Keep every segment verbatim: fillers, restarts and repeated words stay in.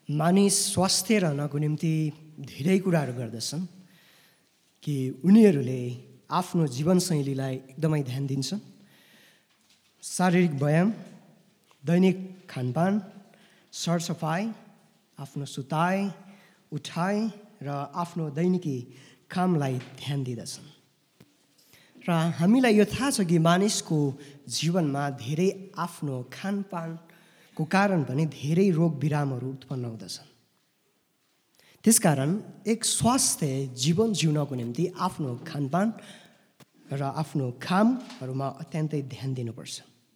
मानिस स्वास्थ्य रहनको निम्ति धेरै कुराहरू गर्दछन् कि उनीहरूले आफ्नो जीवनशैलीलाई एकदमै ध्यान दिन्छन्। शारीरिक व्यायाम, दैनिक खानपान, सरसफाइ, आफ्नो सुताइ, उठाइ र आफ्नो दैनिकी कामलाई ध्यान दिँदछन्। र हामीलाई यो थाहा छ कि मानिसको जीवनमा धेरै आफ्नो खानपानको कारण पनि धेरै रोग बिरामहरू उत्पन्न हुँदछन्। त्यसकारण एक स्वास्थ्य जीवन जिउनको निम्ति आफ्नो खानपान र आफ्नो कामहरूमा अत्यन्तै ध्यान दिनुपर्छ।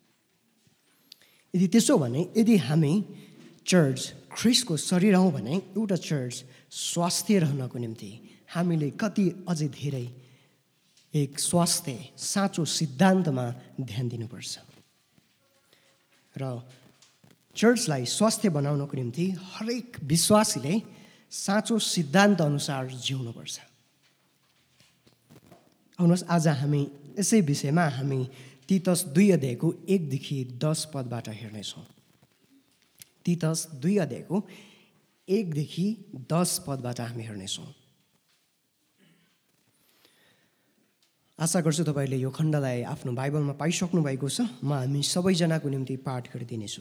यदि त्यसो भने यदि हामी चर्च ख्रिस्टको शरीर हौँ भने एउटा चर्च स्वास्थ्य रहनको निम्ति हामीले कति अझै धेरै एक स्वास्थ्य साँचो सिद्धान्तमा ध्यान दिनुपर्छ। र चर्चलाई स्वास्थ्य बनाउनको निम्ति हरेक विश्वासीले साँचो सिद्धान्त अनुसार जिउनुपर्छ। आउनुहोस् आज हामी यसै विषयमा हामी तीतस दुई अध्यायको एकदेखि दस पदबाट हेर्नेछौँ। तीतस दुई अध्यायको एकदेखि दस पदबाट हामी हेर्नेछौँ। आशा गर्छु तपाईँले यो खण्डलाई आफ्नो बाइबलमा पाइसक्नु भएको छ। म हामी सबैजनाको निम्ति पाठ गरिदिनेछु।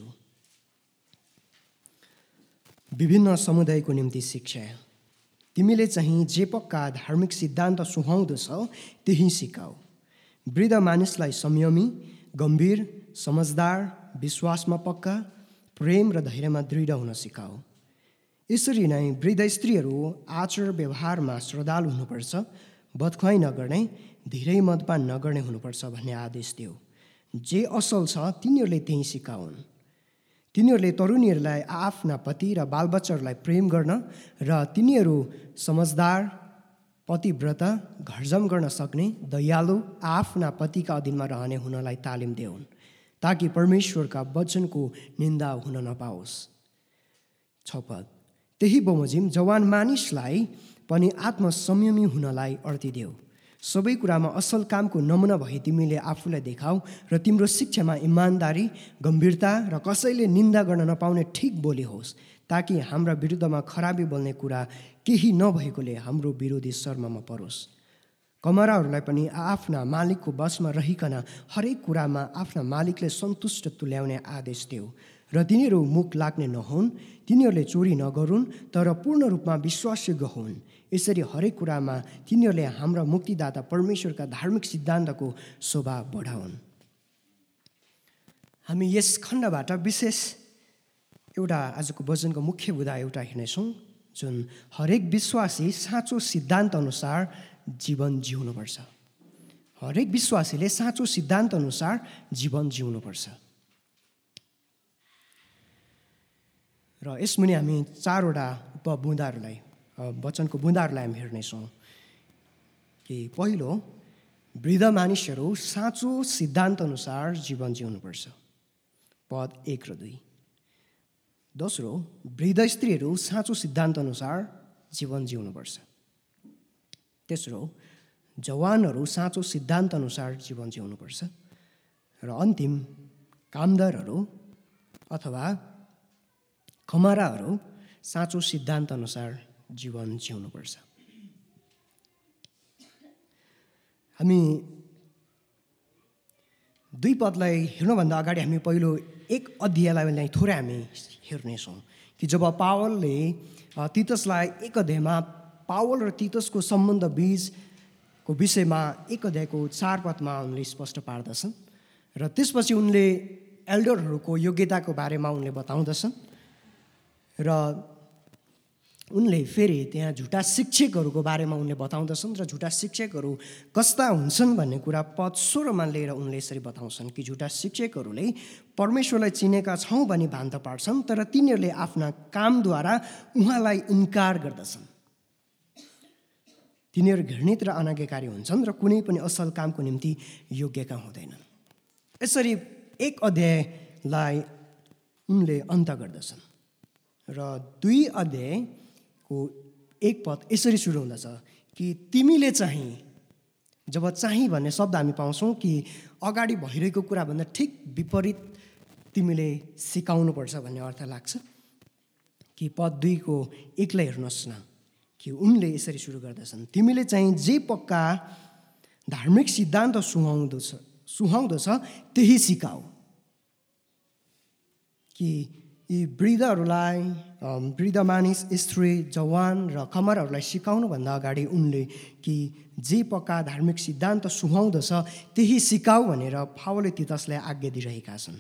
विभिन्न समुदायको निम्ति शिक्षा। तिमीले चाहिँ जे पक्का धार्मिक सिद्धान्त सुहाउँदछौ त्यही सिकाऊ। वृद्ध मानिसलाई संयमी, गम्भीर, समझदार, विश्वासमा पक्का, प्रेम र धैर्यमा दृढ हुन सिकाऊ। यसरी नै वृद्ध स्त्रीहरू आचार व्यवहारमा श्रद्धालु हुनुपर्छ, बदखुवाइ नगर्ने, धेरै मदपान नगर्ने हुनुपर्छ भन्ने आदेश दियो। जे असल छ तिनीहरूले त्यही सिकाउन्। तिनीहरूले तरुणीहरूलाई आफ्ना पति र बालबच्चाहरूलाई प्रेम गर्न र तिनीहरू समझदार, पतिव्रता, घरजम गर्न सक्ने, दयालु, आफ्ना पतिका अधीनमा रहने हुनलाई तालिम देऊन्, ताकि परमेश्वरका वचनको निन्दा हुन नपाओस्। छ पद। त्यही बमोजिम जवान मानिसलाई पनि आत्मसंयमी हुनलाई अर्ती देऊ। सबै कुरामा असल कामको नमुना भई तिमीले आफूलाई देखाऊ र तिम्रो शिक्षामा इमान्दारी, गम्भीरता र कसैले निन्दा गर्न नपाउने ठिक बोली होस्, ताकि हाम्रा विरुद्धमा खराबी बोल्ने कुरा केही नभएकोले हाम्रो विरोधी शर्ममा परोस्। कमराहरूलाई पनि आफ्ना मालिकको बसमा रहिकन हरेक कुरामा आफ्ना मालिकले सन्तुष्ट तुल्याउने आदेश देऊ र तिनीहरू मुख लाग्ने नहुन्। तिनीहरूले चोरी नगरून् तर पूर्ण रूपमा विश्वासयोग्य हुन्। यसरी हरेक कुरामा तिनीहरूले हाम्रा मुक्तिदाता परमेश्वरका धार्मिक सिद्धान्तको शोभा बढाउन्। हामी यस खण्डबाट विशेष एउटा आजको वचनको मुख्य बुँदा एउटा हेर्नेछौँ, जुन हरेक विश्वासी साँचो सिद्धान्त अनुसार जीवन जिउनुपर्छ। हरेक विश्वासीले साँचो सिद्धान्त अनुसार जीवन जिउनुपर्छ। र यसमुनि हामी चारवटा उपबुँदाहरूलाई वचनको बुँदाहरूलाई हामी हेर्नेछौँ कि पहिलो, वृद्ध मानिसहरू साँचो सिद्धान्त अनुसार जीवन जिउनुपर्छ, पद एक र दुई। दोस्रो, वृद्ध स्त्रीहरू साँचो सिद्धान्त अनुसार जीवन जिउनुपर्छ। तेस्रो, जवानहरू साँचो सिद्धान्त अनुसार जीवन जिउनुपर्छ। र अन्तिम, कामदारहरू अथवा कमराहरू साँचो सिद्धान्त अनुसार जीवन जिउनुपर्छ। हामी दुई पदलाई हेर्नुभन्दा अगाडि हामी पहिलो एक अध्यायलाई थोरै हामी हेर्नेछौँ कि जब पावलले तीतसलाई एक अध्यायमा पावल र तीतसको सम्बन्ध बीचको विषयमा एक अध्यायको चार पदमा उनले स्पष्ट पार्दछन् र त्यसपछि उनले एल्डरहरूको योग्यताको बारेमा उनले बताउँदछन् र उनले फेरि त्यहाँ झुटा शिक्षकहरूको बारेमा उनले बताउँदछन् र झुटा शिक्षकहरू कस्ता हुन्छन् भन्ने कुरा पद सोह्रमा लिएर उनले यसरी बताउँछन् कि झुटा शिक्षकहरूले परमेश्वरलाई चिनेका छौँ भनी भान्ता पार्छन्, तर तिनीहरूले आफ्ना कामद्वारा उहाँलाई इन्कार गर्दछन्। तिनीहरू घृणित र अनाज्ञाकारी हुन्छन् र कुनै पनि असल कामको निम्ति योग्यका हुँदैनन्। यसरी एक अध्यायलाई उनले अन्त गर्दछन् र दुई अध्यायको एक पद यसरी सुरु हुँदछ कि तिमीले चाहिँ, जब चाहिँ भन्ने शब्द हामी पाउँछौँ कि अगाडि भइरहेको कुराभन्दा ठिक विपरीत तिमीले सिकाउनुपर्छ भन्ने अर्थ लाग्छ। कि पद दुईको एकलाई हेर्नुहोस् न कि उनले यसरी सुरु गर्दछन्, तिमीले चाहिँ जे पक्का धार्मिक सिद्धान्त सुहाउँदछ सुहाउँदछ त्यही सिकाऊ। कि यी वृद्धहरूलाई, वृद्ध मानिस, स्त्री, जवान र कमरहरूलाई सिकाउनुभन्दा अगाडि उनले कि जे पक्का धार्मिक सिद्धान्त सुहाउँदछ त्यही सिकाऊ भनेर पावलले तीतसलाई आज्ञा दिइरहेका छन्।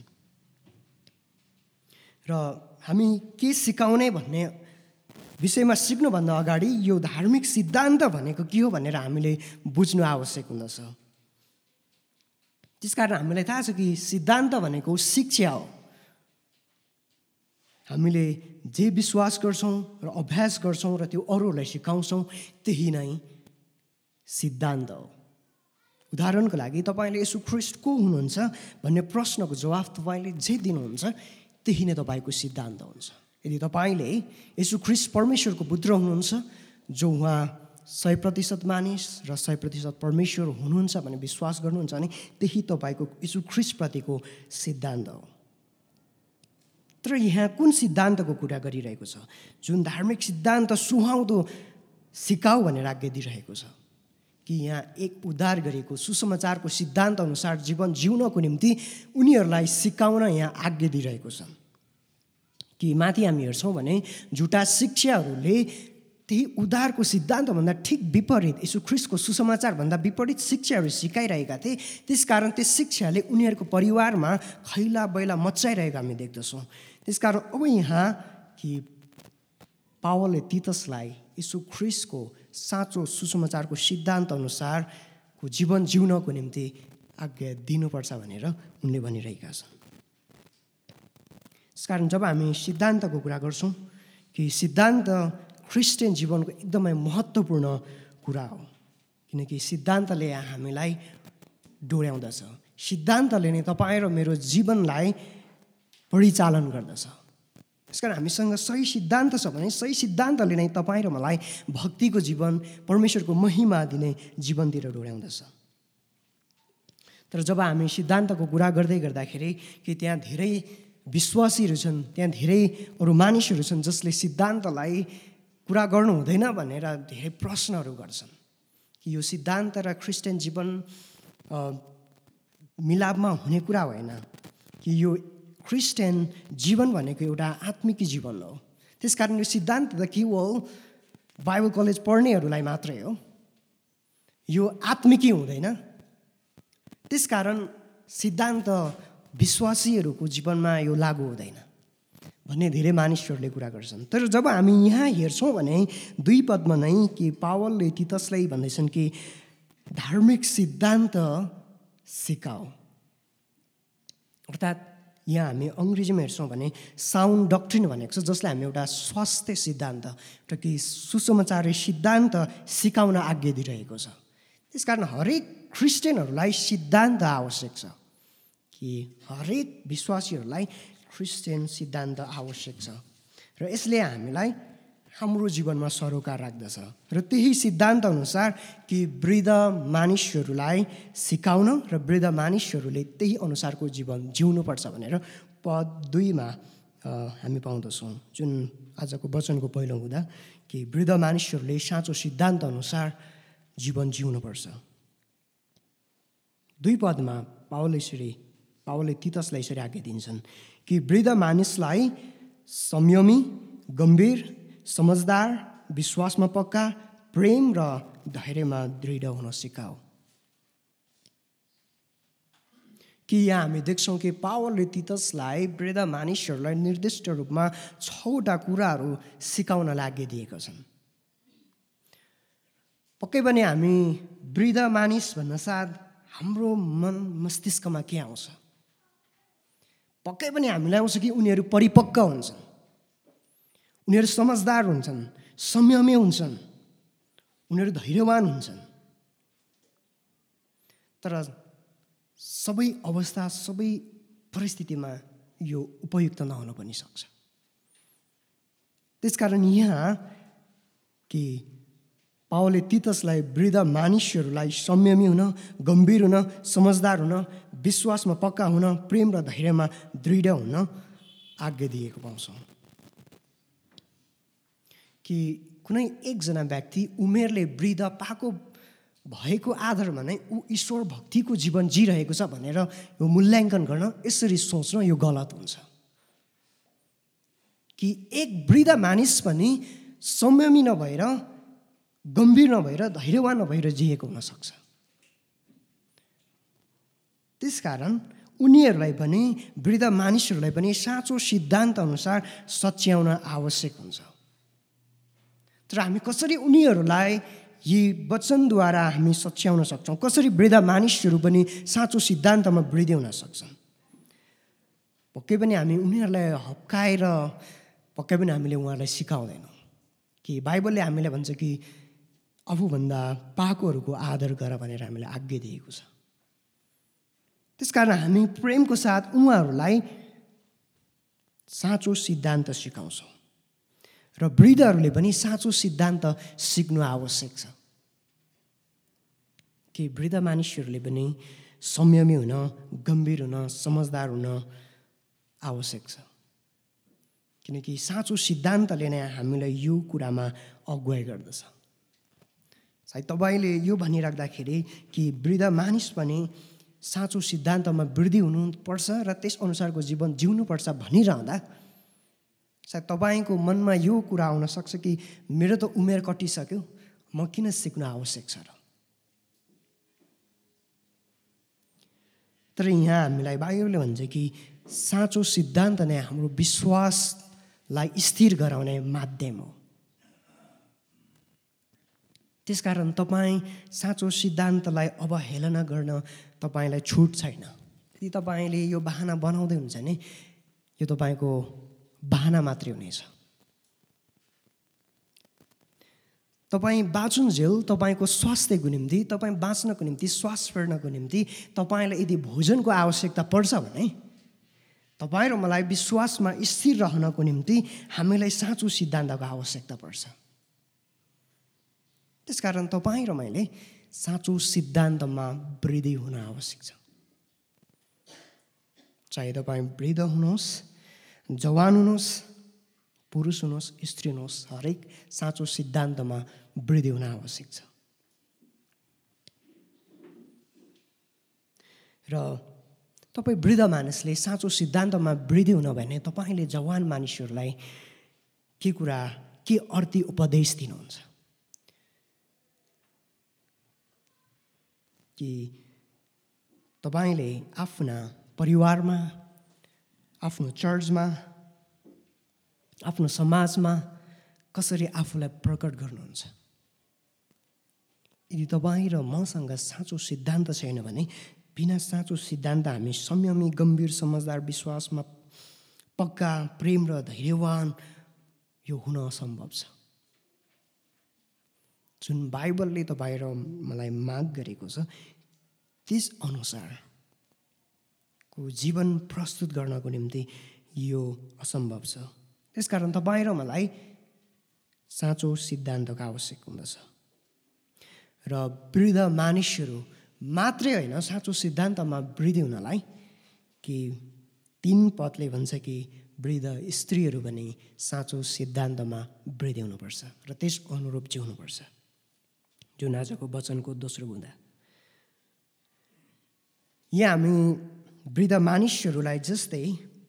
र हामी के सिकाउने भन्ने विषयमा सिक्नुभन्दा अगाडि यो धार्मिक सिद्धान्त भनेको के हो भनेर हामीले बुझ्नु आवश्यक हुँदछ। त्यसकारण हामीलाई थाहा छ कि सिद्धान्त भनेको शिक्षा हो। हामीले जे विश्वास गर्छौँ र अभ्यास गर्छौँ र त्यो अरूहरूलाई सिकाउँछौँ त्यही नै सिद्धान्त हो। उदाहरणको लागि तपाईँले यसु ख्रीष्ट को हुनुहुन्छ भन्ने प्रश्नको जवाफ तपाईँले जे दिनुहुन्छ त्यही नै तपाईँको सिद्धान्त हुन्छ। यदि तपाईँले यसु ख्रीष्ट परमेश्वरको पुत्र हुनुहुन्छ, जो उहाँ सय प्रतिशत मानिस र सय प्रतिशत परमेश्वर हुनुहुन्छ भन्ने विश्वास गर्नुहुन्छ भने त्यही तपाईँको यसु ख्रीष्टप्रतिको सिद्धान्त हो। तर यहाँ कुन सिद्धान्तको कुरा गरिरहेको छ? जुन धार्मिक सिद्धान्त सुहाउँदो सिकाऊ भनेर आज्ञा दिइरहेको छ कि यहाँ एक उद्धार गरेको सुसमाचारको सिद्धान्त अनुसार जीवन जिउनको निम्ति उनीहरूलाई सिकाउन यहाँ आज्ञा दिइरहेको छ। कि माथि हामी हेर्छौँ भने झुटा शिक्षाहरूले त्यही उद्धारको सिद्धान्तभन्दा ठिक विपरीत यसु ख्रीष्टको सुसमाचारभन्दा विपरीत शिक्षाहरू सिकाइरहेका थिए। त्यसकारण त्यस शिक्षाले उनीहरूको परिवारमा खैला बैला मचाइरहेको हामी देख्दछौँ। त्यसकारण अब यहाँ कि पावलले तीतसलाई यसु ख्रीष्टको साँचो सुसमाचारको सिद्धान्त अनुसारको जीवन जिउनको निम्ति आज्ञा दिनुपर्छ भनेर उनले भनिरहेका छन्। त्यसकारण जब हामी सिद्धान्तको कुरा गर्छौँ कि सिद्धान्त क्रिस्चियन जीवनको एकदमै महत्त्वपूर्ण कुरा हो, किनकि सिद्धान्तले हामीलाई डोर्याउँदछ। सिद्धान्तले नै तपाईँ र मेरो जीवनलाई परिचालन गर्दछ। त्यसकारण हामीसँग सही सिद्धान्त छ भने सही सिद्धान्तले नै तपाईँ र मलाई भक्तिको जीवन, परमेश्वरको महिमा दिने जीवनतिर डोर्याउँदछ। तर जब हामी सिद्धान्तको कुरा गर्दै गर्दाखेरि कि त्यहाँ धेरै विश्वासीहरू छन्, त्यहाँ धेरै अरू मानिसहरू छन् जसले सिद्धान्तलाई कुरा गर्नु हुँदैन भनेर धेरै प्रश्नहरू गर्छन् कि यो सिद्धान्त र क्रिस्चियन जीवन मिलापमा हुने कुरा होइन, कि यो क्रिस्चियन जीवन भनेको एउटा आत्मिक जीवन हो। त्यसकारण यो सिद्धान्त त केवल बाइबल कलेज पढ्नेहरूलाई मात्रै हो, यो आत्मिकी हुँदैन। त्यसकारण सिद्धान्त विश्वासीहरूको जीवनमा यो लागू हुँदैन भन्ने धेरै मानिसहरूले कुरा गर्छन्। तर जब हामी यहाँ हेर्छौँ भने दुई पदमा नै कि पावलले तीतसलाई भन्दैछन् कि धार्मिक सिद्धान्त सिकाऊ। अर्थात् यहाँ हामी अङ्ग्रेजीमा हेर्छौँ भने साउन्ड डक्ट्रिन भनेको छ, जसलाई हामी एउटा स्वास्थ्य सिद्धान्त र कि सुसमाचार सिद्धान्त सिकाउन आज्ञा दिइरहेको छ। त्यसकारण हरेक क्रिस्चियनहरूलाई सिद्धान्त आवश्यक छ, कि हरेक विश्वासीहरूलाई क्रिस्चियन सिद्धान्त आवश्यक छ र यसले हामीलाई हाम्रो जीवनमा सरोकार राख्दछ। र त्यही सिद्धान्त अनुसार कि वृद्ध मानिसहरूलाई सिकाउन र वृद्ध मानिसहरूले त्यही अनुसारको जीवन जिउनुपर्छ भनेर पद दुईमा हामी पाउँदछौँ, जुन आजको वचनको पहिलो हुँदा कि वृद्ध मानिसहरूले साँचो सिद्धान्त अनुसार जीवन जिउनुपर्छ। दुई पदमा पावलले यसरी पावलले तीतसलाई यसरी आज्ञा दिन्छन् कि वृद्ध मानिसलाई संयमी, गम्भीर, समझदार, विश्वासमा पक्का, प्रेम र धैर्यमा दृढ हुन सिकाऊ। कि यहाँ हामी देख्छौँ कि पावलले तीतसलाई वृद्ध मानिसहरूलाई निर्दिष्ट रूपमा छवटा कुराहरू सिकाउनलाई आज्ञा दिएका छन्। पक्कै पनि हामी वृद्ध मानिस भन्नासाथ हाम्रो मन मस्तिष्कमा के आउँछ? पक्कै पनि हामीलाई आउँछ कि उनीहरू परिपक्व हुन्छन्, उनीहरू समझदार हुन्छन्, संयमी हुन्छन्, उनीहरू धैर्यवान हुन्छन्। तर सबै अवस्था, सबै परिस्थितिमा यो उपयुक्त नहुन पनि सक्छ। त्यसकारण यहाँ कि पावलले तीतसलाई वृद्ध मानिसहरूलाई संयमी हुन, गम्भीर हुन, समझदार हुन, विश्वासमा पक्का हुन, प्रेम र धैर्यमा दृढ हुन आज्ञा दिएको पाउँछौँ। कि कुनै एकजना व्यक्ति उमेरले वृद्ध पाएको भएको आधारमा नै ऊ ईश्वर भक्तिको जीवन जिरहेको छ भनेर यो मूल्याङ्कन गर्न यसरी सोच्न यो गलत हुन्छ कि एक वृद्ध मानिस पनि संयमी नभएर गम्भीर नभएर धैर्यवान नभएर जिएको हुनसक्छ। त्यसकारण उनीहरूलाई पनि वृद्ध मानिसहरूलाई पनि साँचो सिद्धान्त अनुसार सच्याउन आवश्यक हुन्छ। तर हामी कसरी उनीहरूलाई यी वचनद्वारा हामी सच्याउन सक्छौँ? कसरी वृद्ध मानिसहरू पनि साँचो सिद्धान्तमा वृद्धि हुन सक्छन्? पक्कै पनि हामी उनीहरूलाई हप्काएर पक्कै पनि हामीले उहाँहरूलाई सिकाउँदैनौँ कि बाइबलले हामीलाई भन्छ कि आफूभन्दा पाएकोहरूको आदर गर भनेर हामीलाई आज्ञा दिएको छ। त्यसकारण हामी प्रेमको साथ उहाँहरूलाई साँचो सिद्धान्त सिकाउँछौँ र वृद्धहरूले पनि साँचो सिद्धान्त सिक्नु आवश्यक छ कि वृद्ध मानिसहरूले पनि संयमी हुन, गम्भीर हुन, समझदार हुन आवश्यक छ। किनकि साँचो सिद्धान्तले नै हामीलाई यो कुरामा अगुवाई गर्दछ। सायद तपाईँले यो भनिराख्दाखेरि कि वृद्ध मानिस पनि साँचो सिद्धान्तमा वृद्धि हुनुपर्छ र त्यस अनुसारको जीवन जिउनुपर्छ भनिरहँदा सायद तपाईँको मनमा यो कुरा आउन सक्छ कि मेरो त उमेर कटिसक्यो, म किन सिक्नु आवश्यक छ र? तर यहाँ हामीलाई बाइबलले भन्छ कि साँचो सिद्धान्त नै हाम्रो विश्वासलाई स्थिर गराउने माध्यम हो। त्यसकारण तपाईँ साँचो सिद्धान्तलाई अवहेलना गर्न तपाईँलाई छुट छैन। यदि तपाईँले यो बहाना बनाउँदै हुन्छ भने यो तपाईँको बहाना मात्रै हुनेछ। तपाईँ बाँचुन्जेल तपाईँको स्वास्थ्यको निम्ति, तपाईँ बाँच्नको निम्ति, श्वास फेर्नको निम्ति तपाईँलाई यदि भोजनको आवश्यकता पर्छ भने तपाईँ र मलाई विश्वासमा स्थिर रहनको निम्ति हामीलाई साँचो सिद्धान्तको आवश्यकता पर्छ। त्यसकारण तपाईँ र मैले साँचो सिद्धान्तमा वृद्धि हुन आवश्यक छ। चाहे तपाईँ वृद्ध हुनुहोस्, जवान हुनुहोस्, पुरुष हुनुहोस्, स्त्री हुनुहोस्, हरेक साँचो सिद्धान्तमा वृद्धि हुन आवश्यक छ। र तपाईँ वृद्ध मानिसले साँचो सिद्धान्तमा वृद्धि हुन भने तपाईँले जवान मानिसहरूलाई के कुरा, के अर्थी उपदेश दिनुहुन्छ कि तपाईँले आफ्ना परिवारमा, आफ्नो चर्चमा, आफ्नो समाजमा कसरी आफूलाई प्रकट गर्नुहुन्छ? यदि तपाईँ र मसँग साँचो सिद्धान्त छैन भने बिना साँचो सिद्धान्त हामी संयमी, गम्भीर, समझदार, विश्वासमा पक्का, प्रेम र धैर्यवान यो हुन असम्भव छ। जुन बाइबलले तपाईँ र मलाई माग गरेको छ त्यस अनुसारको जीवन प्रस्तुत गर्नको निम्ति यो असम्भव छ। त्यसकारण तपाईँ र मलाई साँचो सिद्धान्तको आवश्यक हुँदछ। र वृद्ध मानिसहरू मात्रै होइन, साँचो सिद्धान्तमा वृद्धि हुनलाई कि तीन पदले भन्छ कि वृद्ध स्त्रीहरू पनि साँचो सिद्धान्तमा वृद्धि हुनुपर्छ र त्यस अनुरूप जिउनुपर्छ। जुन आजको वचनको दोस्रो बुँदा यहाँ हामी वृद्ध मानिसहरूलाई जस्तै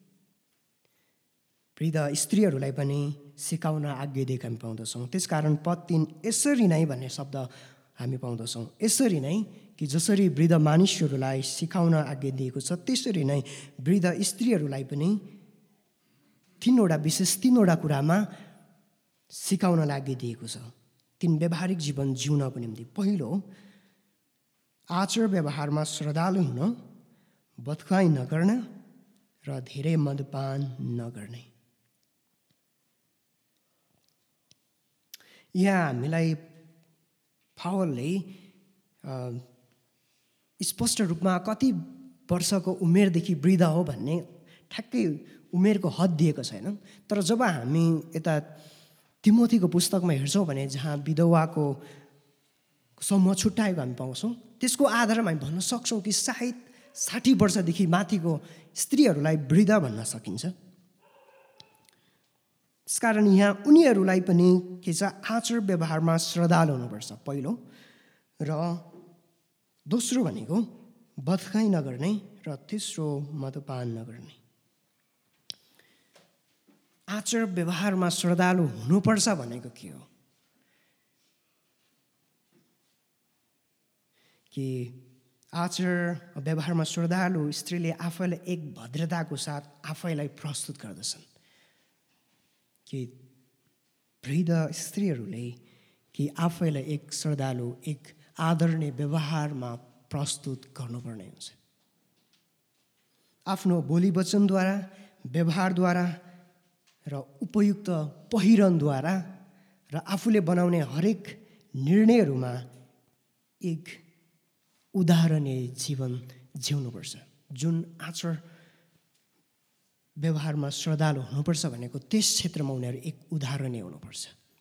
वृद्ध स्त्रीहरूलाई पनि सिकाउन आज्ञा दिएको हामी पाउँदछौँ। त्यसकारण पद तीन यसरी नै भन्ने शब्द हामी पाउँदछौँ। यसरी नै कि जसरी वृद्ध मानिसहरूलाई सिकाउन आज्ञा दिएको छ त्यसरी नै वृद्ध स्त्रीहरूलाई पनि तीनवटा विशेष तीनवटा कुरामा सिकाउन लागि दिएको छ तीन व्यावहारिक जीवन जिउनको निम्ति। पहिलो, आचार व्यवहारमा श्रद्धालु हुन, बदखुवाई नगर्न र धेरै मदपान नगर्ने। यहाँ हामीलाई पावलले स्पष्ट रूपमा कति वर्षको उमेरदेखि वृद्ध हो भन्ने ठ्याक्कै उमेरको हद दिएको छैन। तर जब हामी यता तिमोथीको पुस्तकमा हेर्छौँ भने जहाँ विधवाको समूह छुट्याएको हामी पाउँछौँ, त्यसको आधारमा हामी भन्न सक्छौँ कि सायद साठी वर्षदेखि माथिको स्त्रीहरूलाई वृद्ध भन्न सकिन्छ। त्यसकारण यहाँ उनीहरूलाई पनि के छ, आचार व्यवहारमा श्रद्धालु हुनुपर्छ पहिलो, र दोस्रो भनेको बदखाइ नगर्ने, र तेस्रो मदपान नगर्ने। आचार व्यवहारमा श्रद्धालु हुनुपर्छ भनेको के हो? कि आचार व्यवहारमा श्रद्धालु स्त्रीले आफैलाई एक भद्रताको साथ आफैलाई प्रस्तुत गर्दछन्। कि वृद्ध स्त्रीहरूले कि आफैलाई एक श्रद्धालु, एक आदरणीय व्यवहारमा प्रस्तुत गर्नुपर्ने हुन्छ। आफ्नो बोली वचनद्वारा, व्यवहारद्वारा र उपयुक्त पहिरनद्वारा र आफूले बनाउने हरेक निर्णयहरूमा एक उदाहरणीय जीवन जिउनुपर्छ। जुन आचार व्यवहारमा श्रद्धालु हुनुपर्छ भनेको त्यस क्षेत्रमा उनीहरू एक उदाहरणीय हुनुपर्छ।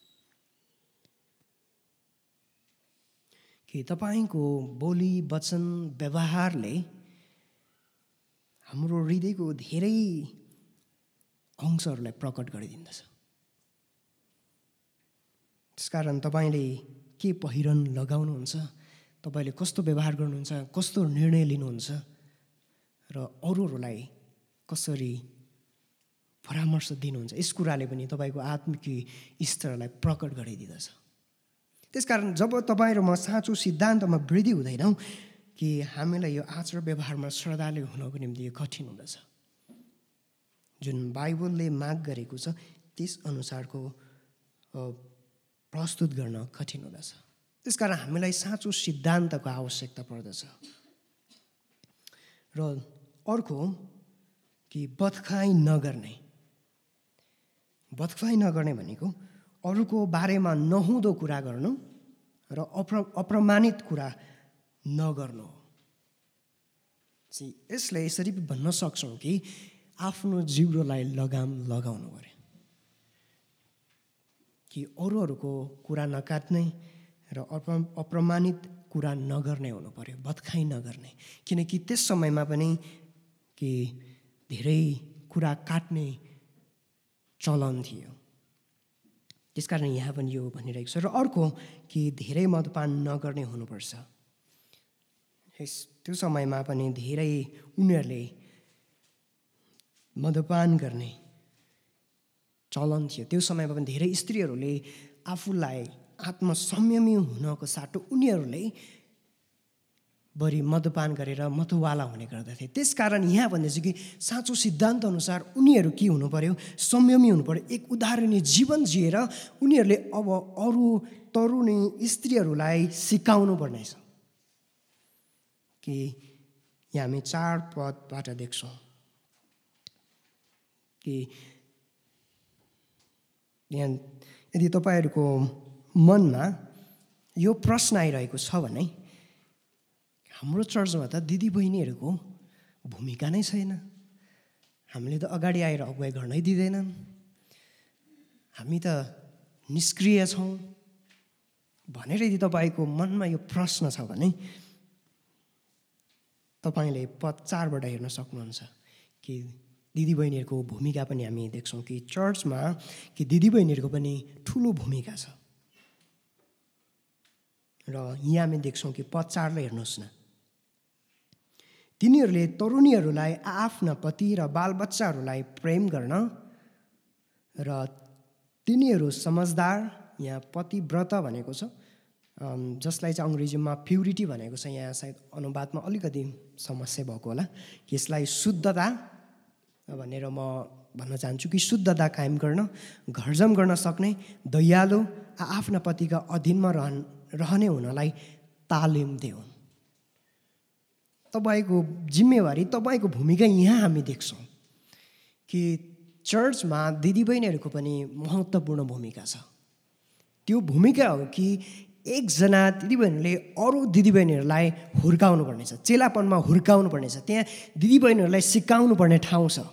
कि तपाईँको बोली वचन व्यवहारले हाम्रो हृदयको धेरै अंशहरूलाई प्रकट गरिदिन्दछ। त्यसकारण तपाईँले के पहिरन लगाउनुहुन्छ, तपाईँले कस्तो व्यवहार गर्नुहुन्छ, कस्तो निर्णय लिनुहुन्छ र अरूहरूलाई कसरी परामर्श दिनुहुन्छ, यस कुराले पनि तपाईँको आत्मिक स्तरलाई प्रकट गरिदिँदछ। त्यसकारण जब तपाईँ र म साँचो सिद्धान्तमा वृद्धि हुँदैनौँ कि हामीलाई यो आचार व्यवहारमा श्रद्धालु हुनको निम्ति यो कठिन हुँदछ। जुन बाइबलले माग गरेको छ त्यस अनुसारको प्रस्तुत गर्न कठिन हुँदछ। त्यसकारण हामीलाई साँचो सिद्धान्तको आवश्यकता पर्दछ। र अर्को कि बदखाइ नगर्ने। बदखाइ नगर्ने भनेको अरूको बारेमा नहुँदो कुरा गर्नु र अप्र अप्रमाणित कुरा नगर्नु। यसले यसरी भन्न सक्छौँ कि आफ्नो जिब्रोलाई लगाम लगाउनु पर्यो। कि अरूहरूको कुरा नकाट्ने र अप्रमाणित कुरा नगर्ने हुनु पर्यो, बदखाइ नगर्ने। किनकि त्यस समयमा पनि कि धेरै कुरा काट्ने चलन थियो। त्यसकारण यहाँ पनि यो भनिरहेको छ। र अर्को कि धेरै मदपान नगर्ने हुनुपर्छ। यस त्यो समयमा पनि धेरै उनीहरूले मदपान गर्ने चलन थियो। त्यो समयमा पनि धेरै स्त्रीहरूले आफूलाई आत्मसंयमी हुनको साटो उनीहरूले बढी मदपान गरेर मतवाला हुने गर्दथे। त्यसकारण यहाँ भन्दैछ कि साँचो सिद्धान्त अनुसार उनीहरू के हुनु पर्यो, संयमी हुनु पर्यो। एक उदाहरणीय जीवन जिएर उनीहरूले अब अरू तरुणी स्त्रीहरूलाई सिकाउनु पर्नेछ। कि यहाँ हामी चार पदबाट देख्छौँ कि यहाँ यदि तपाईँहरूको मनमा यो प्रश्न आइरहेको छ भने हाम्रो चर्चमा त दिदीबहिनीहरूको भूमिका नै छैन, हामीले त अगाडि आएर अगुवाई गर्नै दिँदैनन्, हामी त निष्क्रिय छौँ भनेर यदि तपाईँको मनमा यो प्रश्न छ भने तपाईँले पद चारबाट हेर्न सक्नुहुन्छ कि दिदीबहिनीहरूको भूमिका पनि हामी देख्छौँ कि चर्चमा कि दिदीबहिनीहरूको पनि ठुलो भूमिका छ। र यहाँ हामी देख्छौँ कि पद चारलाई हेर्नुहोस् न। तिनीहरूले तरुणीहरूलाई आफ्ना पति र बालबच्चाहरूलाई प्रेम गर्न र तिनीहरू समझदार, यहाँ पतिव्रत भनेको छ, जसलाई चाहिँ अङ्ग्रेजीमा प्युरिटी भनेको छ, यहाँ सायद अनुवादमा अलिकति समस्या भएको होला। यसलाई शुद्धता भनेर म भन्न चाहन्छु कि शुद्धता कायम गर्न, घरजम गर्न सक्ने, दयालु, आफ्ना पतिका अधीनमा रहन रहने हुनलाई तालिम देऊ। तपाईँको जिम्मेवारी, तपाईँको भूमिका यहाँ हामी देख्छौँ कि चर्चमा दिदीबहिनीहरूको पनि महत्त्वपूर्ण भूमिका छ। त्यो भूमिका हो कि एकजना दिदीबहिनीले अरू दिदीबहिनीहरूलाई हुर्काउनु पर्नेछ, चेलापनमा हुर्काउनु पर्नेछ, त्यहाँ दिदीबहिनीहरूलाई सिकाउनु पर्ने ठाउँ छ।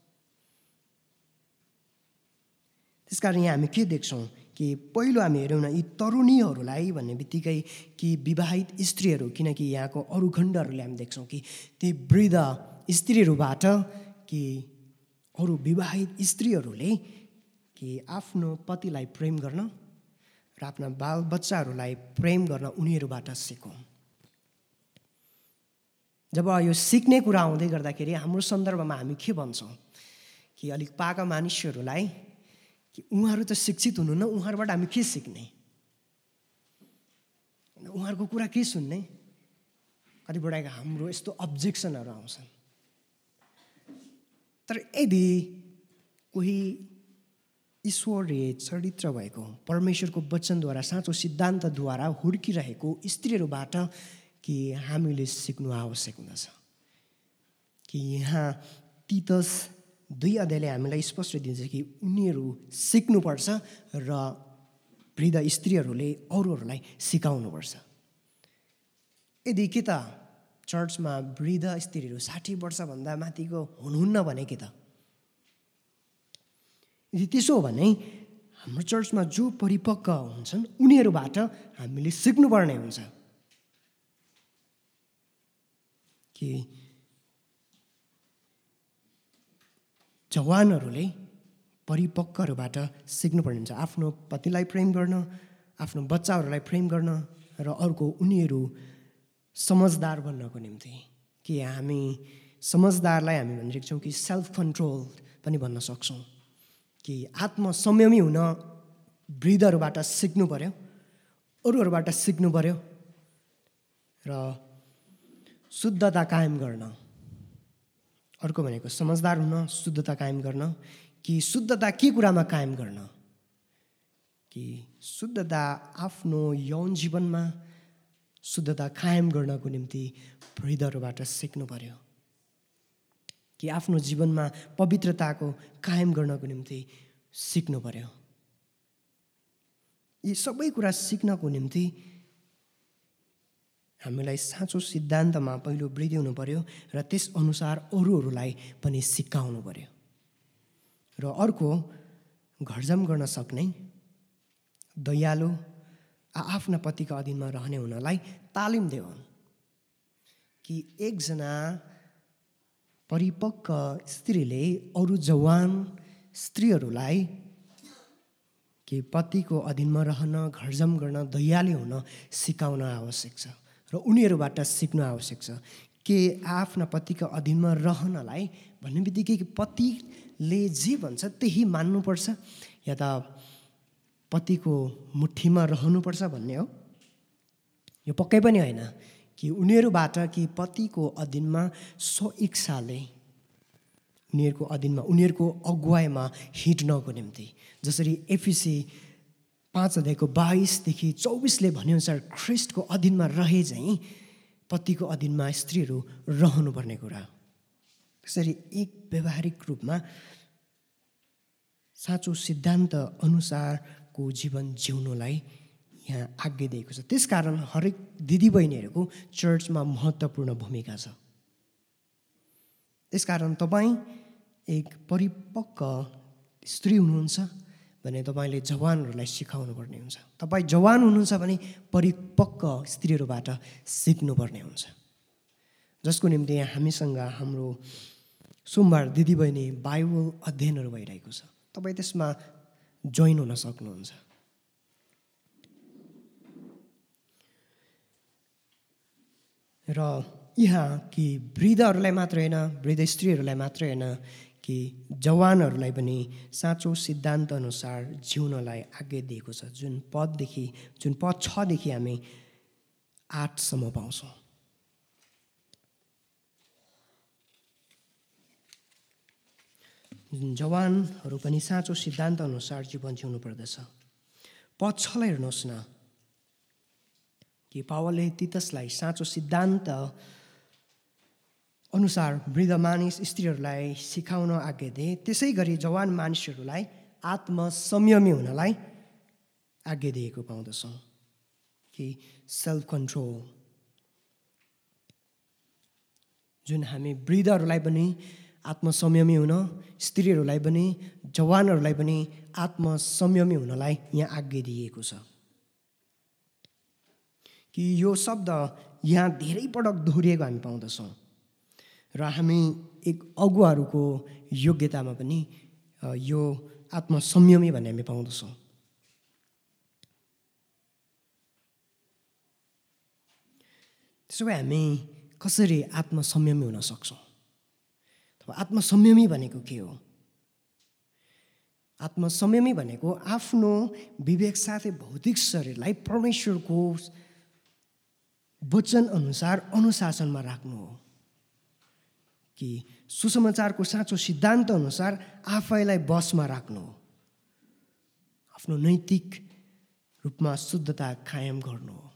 त्यसकारण यहाँ हामी के देख्छौँ कि पहिलो हामी हेऱ्यौँ न, यी तरुणीहरूलाई भन्ने बित्तिकै कि विवाहित स्त्रीहरू, किनकि यहाँको अरू खण्डहरूले हामी देख्छौँ कि ती वृद्ध स्त्रीहरूबाट कि अरू विवाहित स्त्रीहरूले कि कि आफ्नो पतिलाई प्रेम गर्न र आफ्ना बालबच्चाहरूलाई प्रेम गर्न उनीहरूबाट सिकौँ। जब यो सिक्ने कुरा आउँदै गर्दाखेरि हाम्रो सन्दर्भमा हामी के भन्छौँ कि अलिक पाका मानिसहरूलाई कि उहाँहरू त शिक्षित हुनुहुन्न, उहाँहरूबाट हामी के सिक्ने, उहाँहरूको कुरा के सुन्ने, कतिपटक हाम्रो यस्तो अब्जेक्सनहरू आउँछन्। तर यदि कोही ईश्वरीय चरित्र भएको परमेश्वरको वचनद्वारा साँचो सिद्धान्तद्वारा हुर्किरहेको स्त्रीहरूबाट कि हामीले सिक्नु आवश्यक हुँदछ। कि यहाँ तीतस दुई अध्यायले हामीलाई स्पष्ट दिन्छ कि उनीहरू सिक्नुपर्छ र वृद्ध स्त्रीहरूले अरूहरूलाई सिकाउनुपर्छ। यदि के त चर्चमा वृद्ध स्त्रीहरू साठी वर्षभन्दा माथिको हुनुहुन्न भने के त? यदि त्यसो हो भने हाम्रो चर्चमा जो परिपक्व हुन्छन् उनीहरूबाट हामीले सिक्नुपर्ने हुन्छ कि जवानहरूले परिपक्वहरूबाट सिक्नुपर्ने हुन्छ आफ्नो पतिलाई प्रेम गर्न, आफ्नो बच्चाहरूलाई प्रेम गर्न र अर्को उनीहरू समझदार बन्नको निम्ति। कि हामी समझदारलाई हामी भनिरहेको छौँ कि सेल्फ कन्ट्रोल पनि भन्न सक्छौँ। कि आत्मसंयमी हुन वृद्धहरूबाट सिक्नु पर्यो, अरूहरूबाट सिक्नु पर्यो र शुद्धता कायम गर्न। अर्को भनेको समझदार हुन, शुद्धता कायम गर्न। कि शुद्धता के कुरामा कायम गर्न? कि शुद्धता आफ्नो यौन जीवनमा शुद्धता कायम गर्नको निम्ति वृद्धहरूबाट सिक्नु पर्यो। कि आफ्नो जीवनमा पवित्रताको कायम गर्नको निम्ति सिक्नु पर्यो। यी सबै कुरा सिक्नको निम्ति हामीलाई साँचो सिद्धान्तमा पहिलो वृद्धि हुनु पर्यो र त्यसअनुसार अरूहरूलाई पनि सिकाउनु पर्यो। र अर्को घरजम गर्न सक्ने, दयालु, आफ्ना पतिका अधीनमा रहने हुनलाई तालिम देऊ। कि एकजना परिपक्व स्त्रीले अरू जवान स्त्रीहरूलाई कि पतिको अधीनमा रहन, घरजम गर्न, दयालु हुन सिकाउन आवश्यक छ र उनीहरूबाट सिक्नु आवश्यक छ। कि आफ्ना पतिका अधीनमा रहनलाई भन्ने बित्तिकै कि पतिले जे भन्छ त्यही मान्नुपर्छ या त पतिको मुठीमा रहनुपर्छ भन्ने हो? यो पक्कै पनि होइन। कि उनीहरूबाट कि पतिको अधीनमा स्वइच्छाले उनीहरूको अधीनमा उनीहरूको अगुवाईमा हिँड्नको निम्ति, जसरी एफिसी पाँच अध्यायको बाइसदेखि चौबिसले भनेअनुसार ख्रिस्टको अधीनमा रहे चाहिँ पतिको अधीनमा स्त्रीहरू रहनुपर्ने कुरा। त्यसरी एक व्यावहारिक रूपमा साँचो सिद्धान्त अनुसारको जीवन जिउनुलाई यहाँ आज्ञा दिएको छ। त्यसकारण हरेक दिदीबहिनीहरूको चर्चमा महत्त्वपूर्ण भूमिका छ। त्यसकारण तपाईँ एक परिपक्व स्त्री हुनुहुन्छ भने तपाईँले जवानहरूलाई सिकाउनु पर्ने हुन्छ। तपाईँ जवान हुनुहुन्छ भने परिपक्व स्त्रीहरूबाट सिक्नुपर्ने हुन्छ, जसको निम्ति हामीसँग हाम्रो सोमबार दिदीबहिनी बाइबल अध्ययनहरू भइरहेको छ। तपाईँ त्यसमा जोइन हुन सक्नुहुन्छ। र यहाँ कि वृद्धहरूलाई मात्र होइन, वृद्ध स्त्रीहरूलाई मात्र होइन, कि जवानहरूलाई पनि साँचो सिद्धान्त अनुसार जिउनलाई आज्ञा दिएको छ। जुन पददेखि जुन पद छदेखि हामी आठसम्म पाउँछौँ। जवानहरू पनि साँचो सिद्धान्त अनुसार जीवन जिउनु पर्दछ। पद छलाई हेर्नुहोस् न, कि पावलले तीतसलाई साँचो सिद्धान्त अनुसार वृद्ध मानिस स्त्रीहरूलाई सिकाउन आज्ञा दिए। त्यसै गरी जवान मानिसहरूलाई आत्मसंयमी हुनलाई आज्ञा दिएको पाउँदछौँ। कि सेल्फ कन्ट्रोल, जुन हामी वृद्धहरूलाई पनि आत्मसंयमी हुन, स्त्रीहरूलाई पनि जवानहरूलाई पनि आत्मसंयमी हुनलाई यहाँ आज्ञा दिएको छ। कि यो शब्द यहाँ धेरै पटक दोहोरिएको हामी पाउँदछौँ र हामी एक अगुवाहरूको योग्यतामा पनि यो आत्मसंयमी भन्ने हामी पाउँदछौँ। त्यसो भए हामी कसरी आत्मसंयमी हुन सक्छौँ? अथवा आत्मसंयमी भनेको के हो? आत्मसंयमी भनेको आफ्नो विवेक साथै भौतिक शरीरलाई परमेश्वरको वचन अनुसार अनुशासनमा राख्नु हो। कि सुसमाचारको साँचो सिद्धान्त अनुसार आफैलाई बसमा राख्नु हो। आफ्नो नैतिक रूपमा शुद्धता कायम गर्नु हो।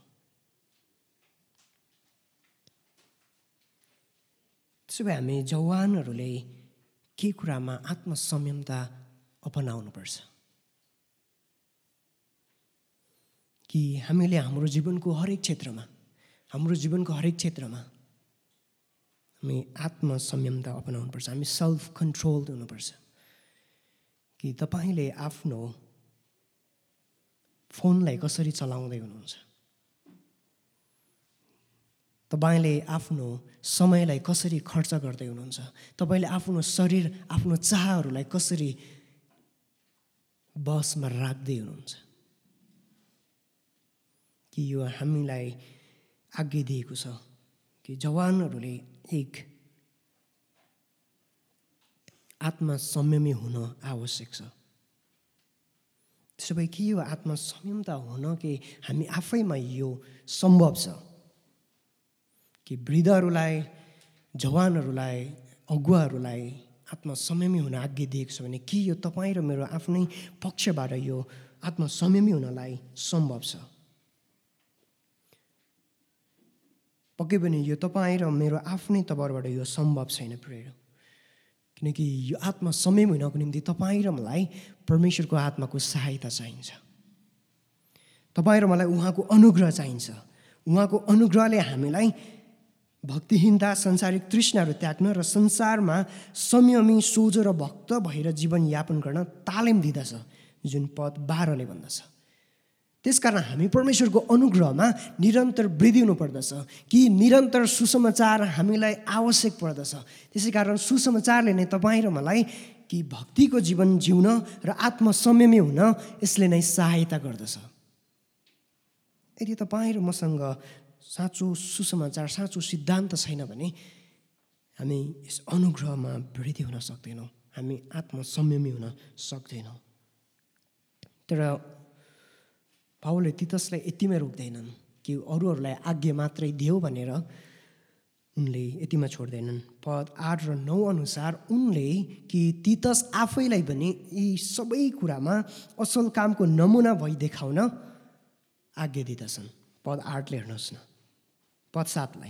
त्यसो भए हामी जवानहरूले के कुरामा आत्मसंयमता अपनाउनुपर्छ? कि हामीले हाम्रो जीवनको हरेक क्षेत्रमा हाम्रो जीवनको हरेक क्षेत्रमा हामी आत्मसंयमता अपनाउनुपर्छ। हामी सेल्फ कन्ट्रोल्ड हुनुपर्छ। कि तपाईँले आफ्नो फोनलाई कसरी चलाउँदै हुनुहुन्छ? तपाईँले आफ्नो समयलाई कसरी खर्च गर्दै हुनुहुन्छ? तपाईँले आफ्नो शरीर आफ्नो चाहहरूलाई कसरी बसमा राख्दै हुनुहुन्छ? कि यो हामीलाई आज्ञा दिएको छ कि जवानहरूले एक आत्मसंयमी हुन आवश्यक छ। त्यसो भए के यो आत्मसंयमता हुन कि हामी आफैमा यो सम्भव छ? कि वृद्धहरूलाई, जवानहरूलाई, अगुवाहरूलाई आत्मसंयमी हुन आज्ञा दिएको छ भने के यो तपाईँ र मेरो आफ्नै पक्षबाट यो आत्मसंयमी हुनलाई सम्भव छ? पक्कै पनि यो तपाईँ र मेरो आफ्नै तर्फबाट यो सम्भव छैन प्रिय। किनकि यो आत्मसंयमी हुनको निम्ति तपाईँ र मलाई परमेश्वरको आत्माको सहायता चाहिन्छ। तपाईँ र मलाई उहाँको अनुग्रह चाहिन्छ। उहाँको अनुग्रहले हामीलाई भक्तिहीनता, सांसारिक तृष्णाहरू त्याग्न र संसारमा संयमी, सोझो र भक्त भएर जीवनयापन गर्न तालिम दिँदछ, जुन पद बाह्रले भन्दछ। त्यसकारण हामी परमेश्वरको अनुग्रहमा निरन्तर वृद्धि हुनुपर्दछ कि निरन्तर सुसमाचार हामीलाई आवश्यक पर्दछ। त्यसै कारण सुसमाचारले नै तपाईँ र मलाई कि भक्तिको जीवन जिउन र आत्मसंयमी हुन यसले नै सहायता गर्दछ। यदि तपाईँ र मसँग साँचो सुसमाचार, साँचो सिद्धान्त छैन भने हामी यस अनुग्रहमा वृद्धि हुन सक्दैनौँ। हामी आत्मसंयमी हुन सक्दैनौँ। तर पावलले तीतसलाई यतिमै रोक्दैनन् कि अरूहरूलाई आज्ञा मात्रै देऊ भनेर उनले यतिमा छोड्दैनन्। पद आठ र नौ अनुसार उनले कि तीतस आफैलाई पनि यी सबै कुरामा असल कामको नमुना भई देखाउन आज्ञा दिँदछन्। पद आठले हेर्नुहोस् न, पद सातलाई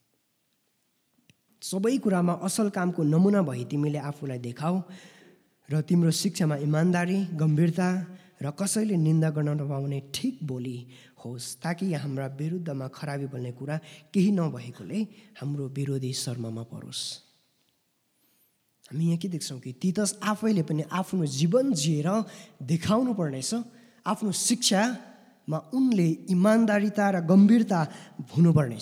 सबै कुरामा असल कामको नमुना भई तिमीले आफूलाई देखाऊ र तिम्रो शिक्षामा इमान्दारी, गम्भीरता र कसैले निन्दा गर्न नपाउने ठिक बोली होस्, ताकि हाम्रा विरुद्धमा खराबी बोल्ने कुरा केही नभएकोले हाम्रो विरोधी शर्ममा परोस्। हामी यहाँ के देख्छौँ कि तीतस आफैले पनि आफ्नो जीवन जिएर देखाउनु पर्नेछ। आफ्नो शिक्षामा उनले इमान्दारिता र गम्भीरता हुनुपर्नेछ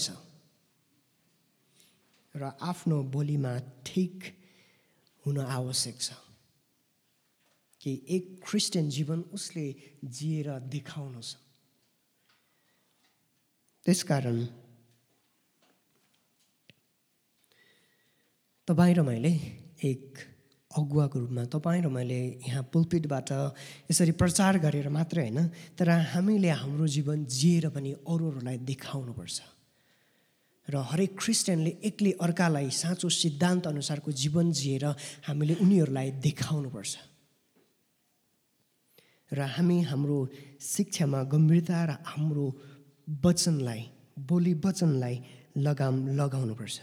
र आफ्नो बोलीमा ठिक हुन आवश्यक छ। कि एक क्रिस्चियन जीवन उसले जिएर देखाउनु छ। त्यसकारण तपाईँ र मैले एक अगुवाको रूपमा, तपाईँ र मैले यहाँ पुल्पिटबाट यसरी प्रचार गरेर मात्रै होइन, तर हामीले हाम्रो जीवन जिएर पनि अरूहरूलाई देखाउनुपर्छ। र हरेक क्रिस्चियनले एक्लै अर्कालाई साँचो सिद्धान्त अनुसारको जीवन जिएर हामीले उनीहरूलाई देखाउनुपर्छ। र हामी हाम्रो शिक्षामा गम्भीरता र हाम्रो वचनलाई, बोली वचनलाई लगाम लगाउनुपर्छ।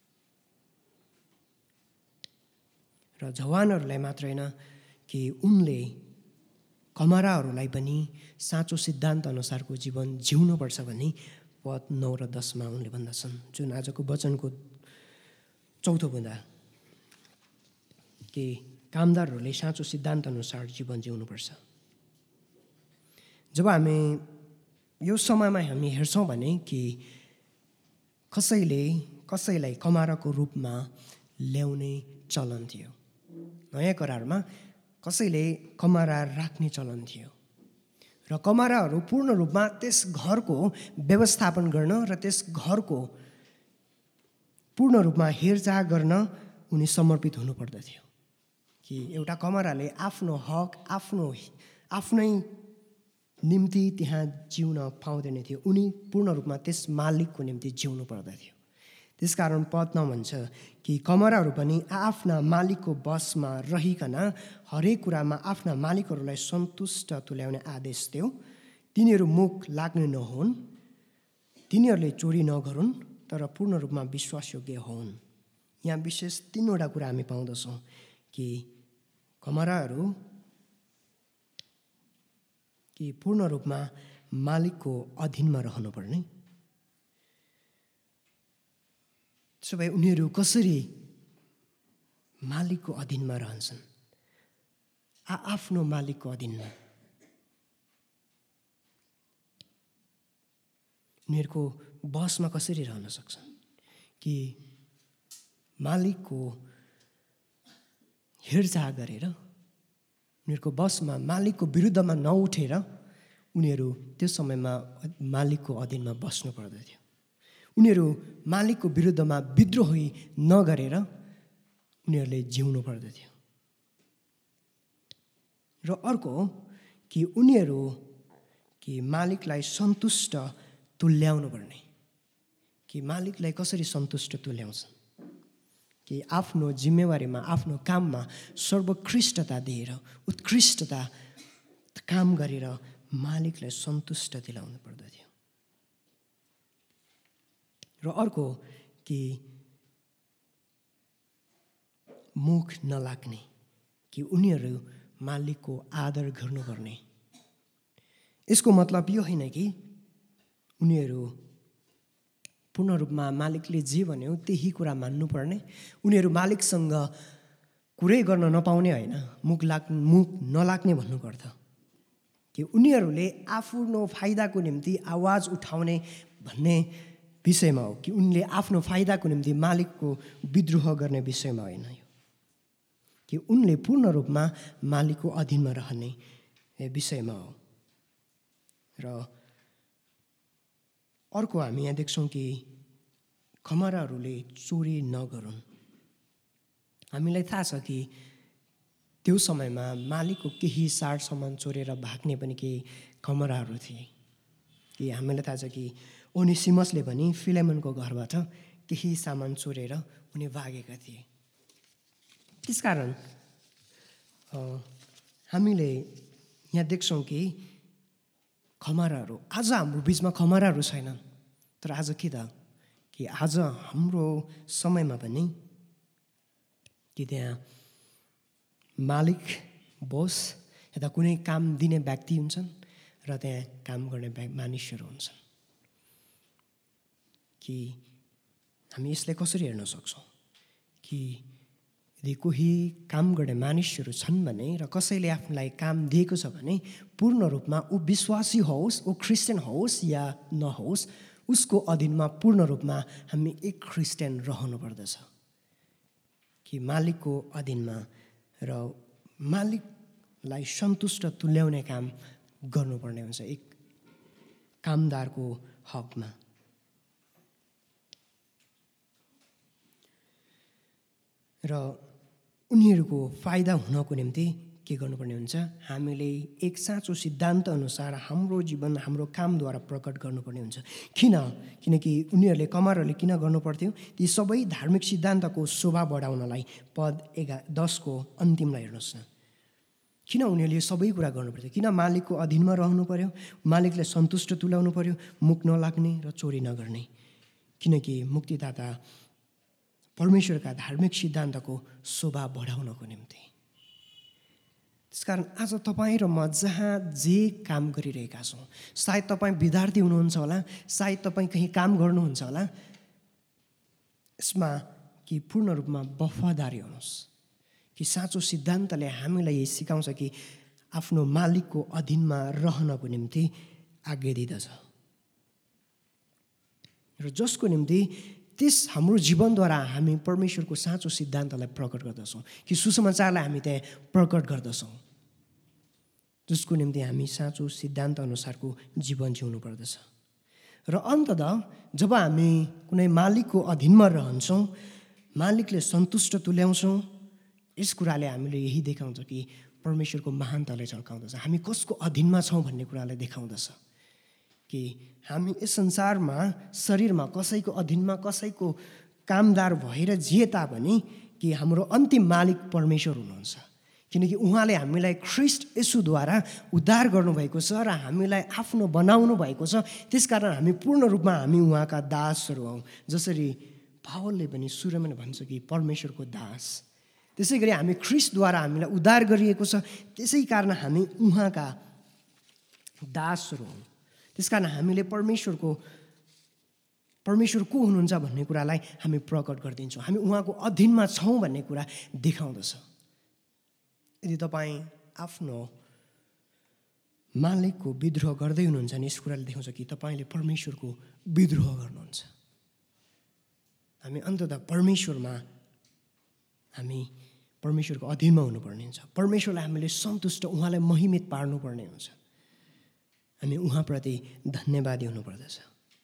र जवानहरूलाई मात्र होइन कि उनले कमराहरूलाई पनि साँचो सिद्धान्त अनुसारको जीवन जिउनुपर्छ भन्ने पद नौ र दसमा उनले भन्दछन्, जुन आजको वचनको चौथो बुँदा कि कामदारहरूले साँचो सिद्धान्त अनुसार जीवन जिउनुपर्छ। जब हामी यो समयमा हामी हेर्छौँ भने कि कसैले कसैलाई कमाराको रूपमा ल्याउने चलन थियो। नयाँ करारमा कसैले कमरा राख्ने चलन थियो र कमराहरू पूर्ण रूपमा त्यस घरको व्यवस्थापन गर्न र त्यस घरको पूर्ण रूपमा हेरचाह गर्न उनी समर्पित हुनुपर्दथ्यो कि एउटा कमराले आफ्नो हक आफ्नो आफ्नै निम्ति त्यहाँ जिउन पाउँदैन थियो। उनी पूर्ण रूपमा त्यस मालिकको निम्ति जिउनु पर्दथ्यो। त्यसकारण पदमा भन्छ कि कमराहरू पनि आफ्ना मालिकको बसमा रहिकन हरेक कुरामा आफ्ना मालिकहरूलाई सन्तुष्ट तुल्याउने आदेश दियो। तिनीहरू मुख लाग्ने नहुन्, तिनीहरूले चोरी नगरून्, तर पूर्ण रूपमा विश्वासयोग्य हुन्। यहाँ विशेष तीनवटा कुरा हामी पाउँदछौँ कि कमराहरू कि पूर्ण रूपमा मालिकको अधीनमा रहनुपर्ने। त्यसो भए उनीहरू कसरी मालिकको अधीनमा रहन्छन्? आ आफ्नो मालिकको अधीनमा। उनीहरूको बसमा कसरी रहन सक्छन्? कि मालिकको हेरचाह गरेर, उनीहरूको बसमा मालिकको विरुद्धमा नउठेर उनीहरू त्यो समयमा मालिकको अधीनमा बस्नु पर्दथ्यो। उनीहरू मालिकको विरुद्धमा विद्रोही नगरेर उनीहरूले जिउनु पर्दथ्यो। र अर्को कि उनीहरू कि मालिकलाई सन्तुष्ट तुल्याउनु पर्ने। कि मालिकलाई कसरी सन्तुष्ट तुल्याउँछन्? कि आफ्नो जिम्मेवारीमा, आफ्नो काममा सर्वोत्कृष्टता दिएर, उत्कृष्टता काम गरेर मालिकलाई सन्तुष्ट दिलाउनु पर्दथ्यो। र अर्को कि मुख नलाग्ने, कि उनीहरू मालिकको आदर गर्नुपर्ने। यसको मतलब यो होइन कि उनीहरू पूर्ण रूपमा मालिकले जे भन्यो त्यही कुरा मान्नुपर्ने, उनीहरू मालिकसँग कुरै गर्न नपाउने होइन, मुख लाग मुख नलाग्ने भन्नुपर्छ। कि उनीहरूले आफ्नो फाइदाको निम्ति आवाज उठाउने भन्ने विषयमा हो, कि उनले आफ्नो फाइदाको निम्ति मालिकको विद्रोह गर्ने विषयमा होइन यो, कि उनले पूर्ण रूपमा मालिकको अधीनमा रहने विषयमा हो। र अर्को हामी यहाँ देख्छौँ कि कमराहरूले चोरी नगरून्। हामीलाई थाहा छ कि त्यो समयमा मालिकको केही सार सामान चोरेर भाग्ने पनि केही कमराहरू थिए। कि हामीलाई थाहा छ कि ओनेसिमसले पनि फिलेमनको घरबाट केही सामान चोरेर उनी भागेका थिए। त्यसकारण हामीले यहाँ देख्छौँ कि कमराहरू, आज हाम्रो बिचमा कमराहरू छैनन्, तर आज के त कि आज हाम्रो समयमा पनि कि त्यहाँ मालिक, बोस या कुनै काम दिने व्यक्ति हुन्छन् र त्यहाँ काम गर्ने मानिसहरू हुन्छन्। कि हामी यसलाई कसरी हेर्न सक्छौँ? कि यदि कोही काम गर्ने मानिसहरू छन् भने र कसैले आफूलाई काम दिएको छ भने पूर्ण रूपमा ऊ विश्वासी होस्, ऊ क्रिस्चियन होस् या नहोस्, उसको अधीनमा पूर्ण रूपमा हामी एक क्रिस्चियन रहनु पर्दछ। कि मालिकको अधीनमा र मालिकलाई सन्तुष्ट तुल्याउने काम गर्नुपर्ने हुन्छ एक कामदारको हकमा। र उनीहरूको फाइदा हुनको निम्ति के गर्नुपर्ने हुन्छ? हामीले एक साँचो सिद्धान्त अनुसार हाम्रो जीवन हाम्रो कामद्वारा प्रकट गर्नुपर्ने हुन्छ। किन? किनकि उनीहरूले कमरहरूले किन गर्नुपर्थ्यो? ती सबै धार्मिक सिद्धान्तको शोभा बढाउनलाई। पद एघार दसको अन्तिमलाई हेर्नुहोस् न। किन उनीहरूले सबै कुरा गर्नुपर्थ्यो? किन मालिकको अधीनमा रहनु पर्यो? मालिकलाई सन्तुष्ट तुल्याउनु पर्यो, मुख नलाग्ने र चोरी नगर्ने। किनकि मुक्तिदाता परमेश्वरका धार्मिक सिद्धान्तको शोभा बढाउनको निम्ति। त्यसकारण आज तपाईँ र म जहाँ जे काम गरिरहेका छौँ, सायद तपाईँ विद्यार्थी हुनुहुन्छ होला, सायद तपाईँ कहीँ काम गर्नुहुन्छ होला, यसमा कि पूर्ण रूपमा वफादारी हुनुहोस्। कि साँचो सिद्धान्तले हामीलाई यही सिकाउँछ कि आफ्नो मालिकको अधीनमा रहनको निम्ति आज्ञा दिँदछ। र जसको निम्ति त्यस हाम्रो जीवनद्वारा हामी परमेश्वरको साँचो सिद्धान्तलाई प्रकट गर्दछौँ कि सुसमाचारलाई हामी त्यहाँ प्रकट गर्दछौँ, जसको निम्ति हामी साँचो सिद्धान्त अनुसारको जीवन जिउनु पर्दछ। र अन्ततः जब हामी कुनै मालिकको अधीनमा रहन्छौँ, मालिकले सन्तुष्ट तुल्याउँछौँ, यस कुराले हामीले यही देखाउँछ कि परमेश्वरको महानतालाई झल्काउँदछ। हामी कसको अधीनमा छौँ भन्ने कुरालाई देखाउँदछ कि हामी यस संसारमा शरीरमा कसैको अधीनमा कसैको कामदार भएर जिए तापनि कि हाम्रो अन्तिम मालिक परमेश्वर हुनुहुन्छ, किनकि उहाँले हामीलाई ख्रिस्ट येशूद्वारा उद्धार गर्नुभएको छ र हामीलाई आफ्नो बनाउनु भएको छ। त्यसकारण हामी पूर्ण रूपमा हामी उहाँका दासहरू हौँ, जसरी पावलले पनि सुरुमा भन्छ कि परमेश्वरको दास। त्यसै गरी हामी ख्रिस्टद्वारा हामीलाई उद्धार गरिएको छ, त्यसै कारण हामी उहाँका दासहरू हौँ। त्यसकारण हामीले परमेश्वरको परमेश्वर को हुनुहुन्छ भन्ने कुरालाई हामी प्रकट गरिदिन्छौँ, हामी उहाँको अधीनमा छौँ भन्ने कुरा देखाउँदछ। यदि तपाईँ आफ्नो मालिकको विद्रोह गर्दै हुनुहुन्छ भने यस कुराले देखाउँछ कि तपाईँले परमेश्वरको विद्रोह गर्नुहुन्छ। हामी अन्ततः परमेश्वरमा हामी परमेश्वरको अधीनमा हुनुपर्ने हुन्छ। परमेश्वरलाई हामीले सन्तुष्ट, उहाँलाई महिमित पार्नुपर्ने हुन्छ। हामी उहाँप्रति धन्यवादी हुनुपर्दछ।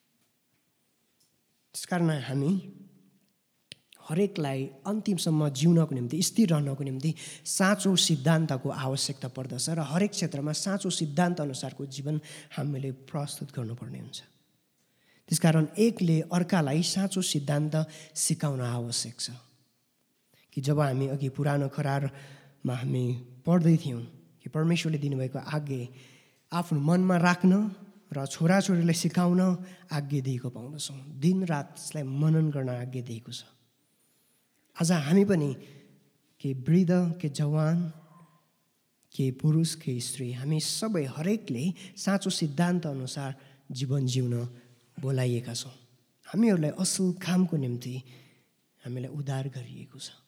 त्यसकारण हामी हरेकलाई अन्तिमसम्म जिउनको निम्ति, स्थिर रहनको निम्ति साँचो सिद्धान्तको आवश्यकता पर्दछ र हरेक क्षेत्रमा साँचो सिद्धान्त अनुसारको जीवन हामीले प्रस्तुत गर्नुपर्ने हुन्छ। त्यसकारण एकले अर्कालाई साँचो सिद्धान्त सिकाउन आवश्यक छ कि जब हामी अघि पुरानो करारमा हामी पढ्दै थियौँ कि परमेश्वरले दिनुभएको आज्ञा आफ्नो मनमा राख्न र छोराछोरीलाई सिकाउन आज्ञा दिएको पाउँदछौँ। दिनरात त्यसलाई मनन गर्न आज्ञा दिएको छ। आज हामी पनि के वृद्ध, के जवान, के पुरुष, के स्त्री, हामी सबै हरेकले साँचो सिद्धान्त अनुसार जीवन जिउन बोलाइएका छौँ। हामीहरूलाई असल कामको निम्ति हामीलाई उद्धार गरिएको छ।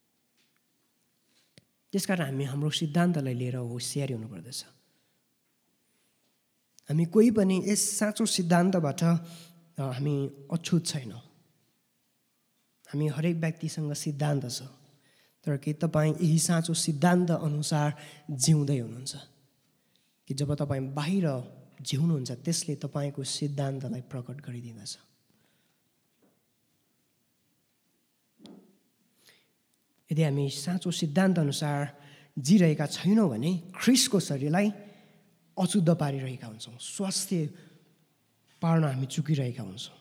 त्यसकारण हामी हाम्रो सिद्धान्तलाई लिएर होसियारी हुनुपर्दछ। हामी कोही पनि यस साँचो सिद्धान्तबाट हामी अछुत छैनौँ। हामी हरेक व्यक्तिसँग सिद्धान्त छ, तर के तपाईँ यही साँचो सिद्धान्त अनुसार जिउँदै हुनुहुन्छ कि जब तपाईँ बाहिर जिउनुहुन्छ त्यसले तपाईँको सिद्धान्तलाई प्रकट गरिदिँदछ। यदि हामी साँचो सिद्धान्त अनुसार जिरहेका छैनौँ भने ख्रिस्टको शरीरलाई अशुद्ध पारिरहेका हुन्छौँ, स्वास्थ्य पार्न हामी चुकिरहेका हुन्छौँ।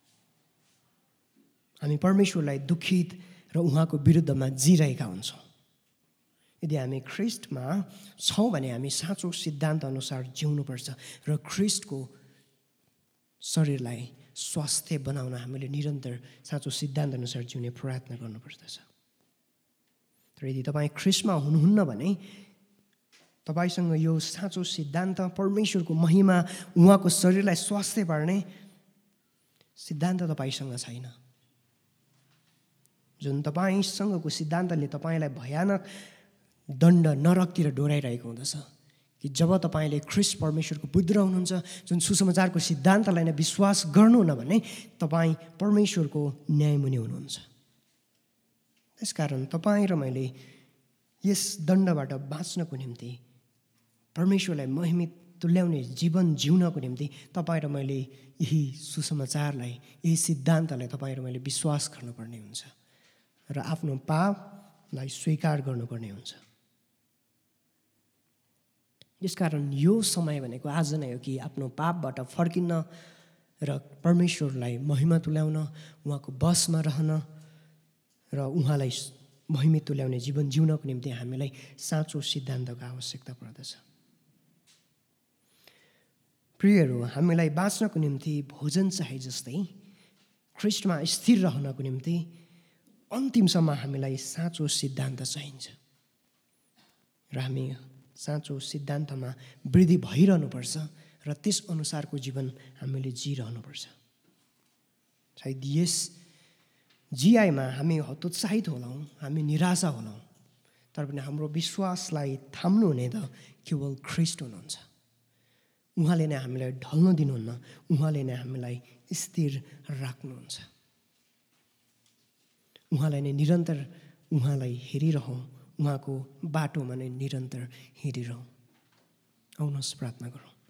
हामी परमेश्वरलाई दुखित र उहाँको विरुद्धमा जिरहेका हुन्छौँ। यदि हामी ख्रिस्टमा छौँ भने हामी साँचो सिद्धान्त अनुसार जिउनुपर्छ र ख्रिस्टको शरीरलाई स्वास्थ्य बनाउन हामीले निरन्तर साँचो सिद्धान्त अनुसार जिउने प्रयत्न गर्नुपर्दछ। तर यदि तपाईँ ख्रिस्टमा हुनुहुन्न भने तपाईसँग यो साँचो सिद्धान्त, परमेश्वरको महिमा, उहाँको शरीरलाई स्वास्थ्य पार्ने सिद्धान्त तपाईँसँग छैन। जुन तपाईँसँगको सिद्धान्तले तपाईँलाई भयानक दण्ड नरकतिर डोराइरहेको हुँदछ कि जब तपाईँले ख्रिस्ट परमेश्वरको पुत्र हुनुहुन्छ, जुन सुसमाचारको सिद्धान्तलाई नै विश्वास गर्नुहुन्न भने तपाईँ परमेश्वरको न्यायमुनि हुनुहुन्छ। त्यसकारण तपाईँ र मैले यस दण्डबाट बाँच्नको निम्ति, परमेश्वरलाई महिमित तुल्याउने जीवन जिउनको निम्ति तपाईँ र मैले यही सुसमाचारलाई, यही सिद्धान्तलाई तपाईँ र मैले विश्वास गर्नुपर्ने हुन्छ र आफ्नो पापलाई स्वीकार गर्नुपर्ने हुन्छ। यसकारण यो समय भनेको आज नै हो कि आफ्नो पापबाट फर्किन र परमेश्वरलाई महिमा तुल्याउन, उहाँको बसमा रहन र उहाँलाई महिमा तुल्याउने जीवन जिउनको निम्ति हामीलाई साँचो सिद्धान्तको आवश्यकता पर्दछ। प्रियहरू, हामीलाई बाँच्नको निम्ति भोजन चाहे जस्तै ख्रिस्टमा स्थिर रहनको निम्ति अन्तिमसम्म हामीलाई साँचो सिद्धान्त चाहिन्छ र हामी साँचो सिद्धान्तमा वृद्धि भइरहनुपर्छ र त्यस अनुसारको जीवन हामीले जिरहनुपर्छ। सायद यस जिआइमा हामी हतोत्साहित होलाौँ, हामी निराशा होलाौँ, तर पनि हाम्रो विश्वासलाई थाम्नु हुने त केवल ख्रिस्ट हुनुहुन्छ। उहाँले नै हामीलाई ढल्न दिनुहुन्न, उहाँले नै हामीलाई स्थिर राख्नुहुन्छ। उहाँलाई नै निरन्तर उहाँलाई हेरिरहौँ, उहाँको बाटोमा नै निरन्तर हिँडिरहौँ। आउनुहोस् प्रार्थना गरौँ।